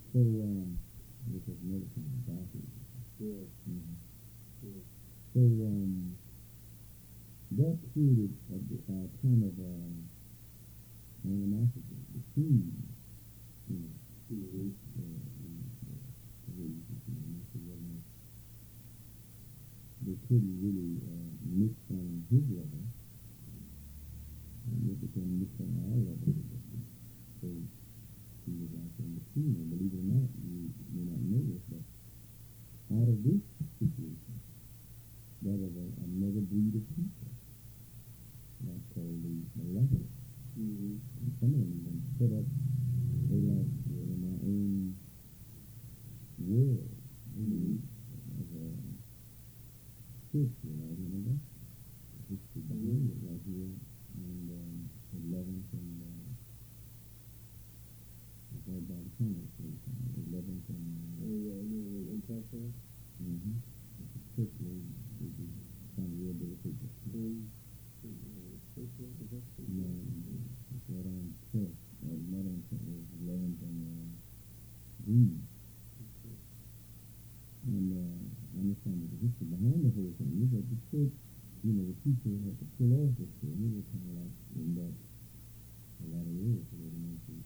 So, this is another kind of bathroom. Yeah. Mm-hmm. Yeah. So, that created a kind of animosity between, you know, Mm-hmm. the religions, you know, most of them, they couldn't really mix on his level, and they couldn't mix on our level. So he was like in between, and believe it or not, you may not know this, but out of this situation, there was another breed of people that's called the malevolent. Mm-hmm. And some of them even set up, they like were in their own world. Mm-hmm. As a history, right? Remember? History behind it right here. And 11th and right by the Congress, 11th and In Texas? mm-hmm. Quickly, we trying to rehabilitate it. No, it's right on 12th, not on 12th, 11th and Green. And understanding the history behind the whole thing is that the church, you know, the people had to pull off this thing. It was kind of like in that a lot of years for the people.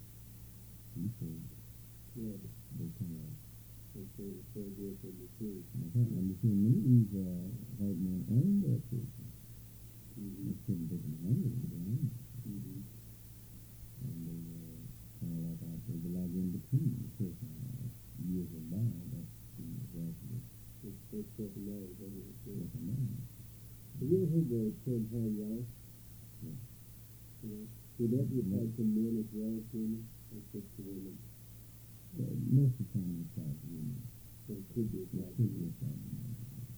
Yeah. They kind of So good for the church. and you see many of these white men own their churches. Mm-hmm. They couldn't take them home with them. Mm-hmm. And they were kind of like out there, they like in between. Of course, years went by, but gradually. It's personality, isn't it? Personality. Have you ever heard the term hard life? Yeah. Yeah. Would that be applied to men as well as women, or just to women? Most of the time it's applied to women. So it could be applied to It could be men. applied to women.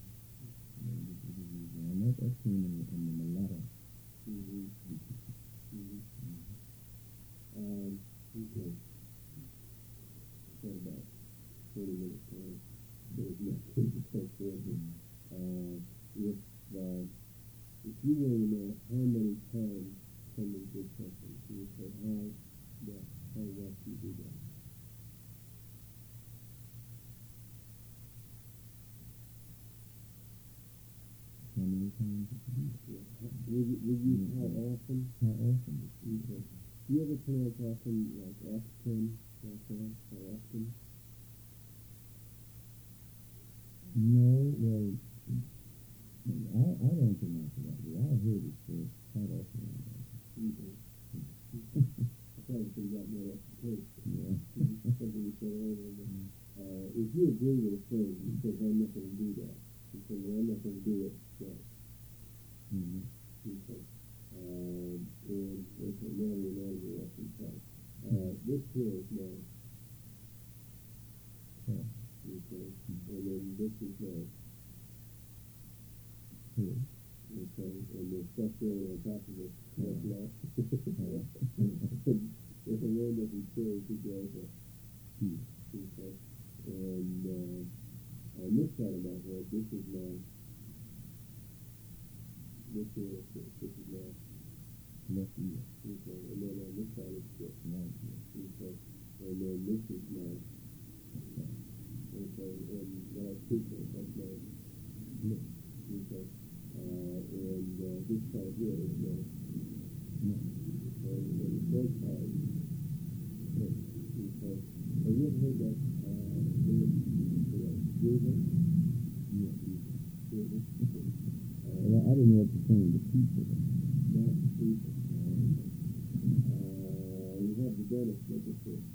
And that came in the mulatto. Mm-hmm. Mm-hmm. Okay. Got about 20 minutes time. There's nothing to talk for. If you want to know how many times someone did something, you would say how well you do that. How many times did you do it? Yeah. Would you how often? How often did you do Okay. it? Do you ever pronounce often like often, like that? How often? No, well, I don't pronounce it that way. I heard it said quite often. Okay. I probably should have got more off the plate. Yeah. Something you said earlier. If you agree with a thing, you say, I'm not going to do that. You say, well, I'm not going to do it. Yeah. Mm-hmm. Okay. And okay, now we're off in part. This here is now. Yeah. Okay. And then this is now. Here. Okay. And there's stuff going on top of it. That's not. If a man doesn't say together. Okay. And on this side of my head, this is my. This is my Left ear. okay, and then on this side it's this. Right ear. Okay. And then this is my okay, and when I speak this, that's my Lip. okay. And this part here is my No. and the third part Lip. okay. Have you ever heard that breathing? Yeah, ear. Breathing? Well, I didn't know what to saying to people. Not people. You have the dentist look at this.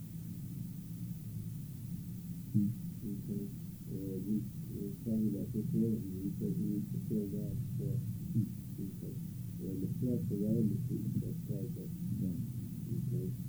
Okay. And we were talking about this earlier. He said he needs to fill that flesh. Okay. And the flesh around the teeth, that's called the Yeah. okay.